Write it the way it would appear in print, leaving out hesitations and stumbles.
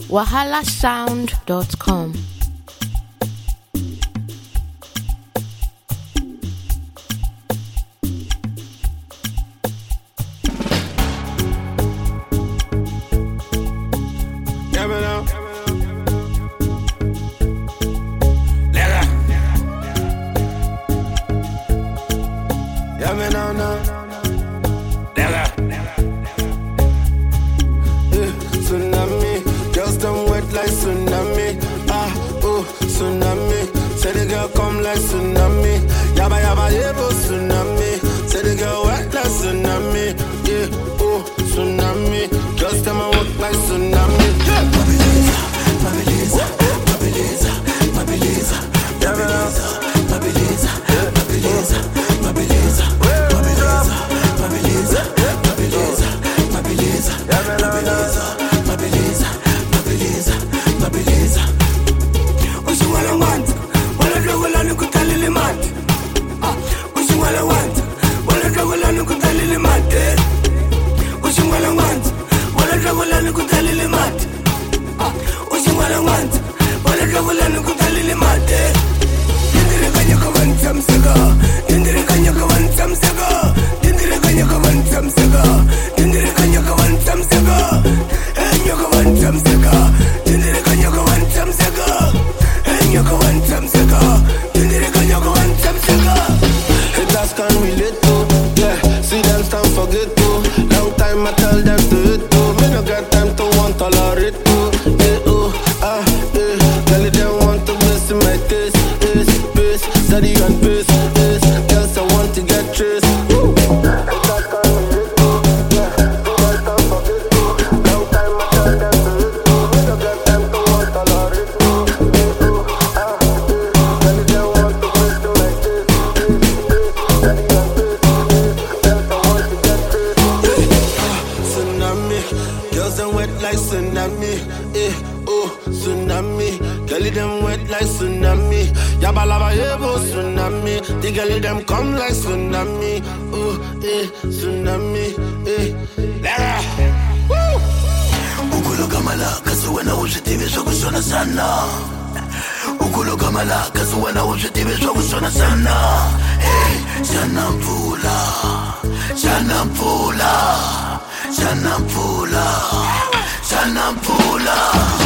wahalasound.com. Tsunami, girls them wet like tsunami. Ah, oh, tsunami. Say the girl come like tsunami. Yaba yaba yebo tsunami. Say the girl wet like tsunami. Yeah, oh, tsunami. Girls them a wet like tsunami. Yeah. Mabiliza, Mabiliza, Mabiliza, Mabiliza, Mabiliza, Mabiliza, Mabiliza, Mabiliza, Mabiliza, Mabiliza, Mabiliza, Mabiliza, Mabiliza. Haters can relate to, yeah. See them stand forget to. Long time I tell them to hit to. Me no get time to want tolerate to. Yeah, oh, ah, yeah. Girl, they want to mess in my taste. Pace, steady and pace. Girls I want to get traced. Woo. Haters can relate to, yeah. See them stand forget to. Long time I tell them to hit to. Me no get time to want tolerate to. Yeah, oh, ah, yeah. Girl, they want to mess in my taste. Tsunami, girls them wet like tsunami. Eh, oh, tsunami. Girlie them wet like tsunami. Yaba lava yebo tsunami. The girlie them come like tsunami. Oh, tsunami. Lara. Woo. Ukulo kamala kasuwana ushitibe shokushona sana. Ukulo kamala kasuwana ushitibe shokushona sana. Hey, shana mpula, shana mpula, shana mpula, shana mpula.